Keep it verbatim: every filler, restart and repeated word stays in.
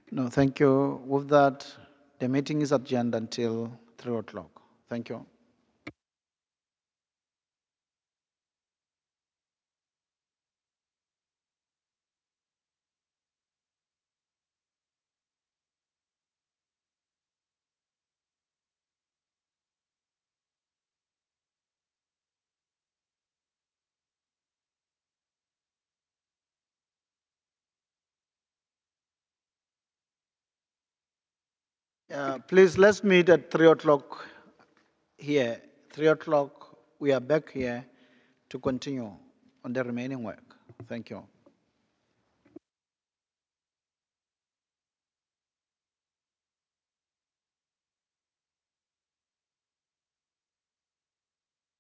No, thank you. With that, the meeting is adjourned until three o'clock. Thank you. Uh, please, let's meet at three o'clock here. three o'clock, we are back here to continue on the remaining work. Thank you.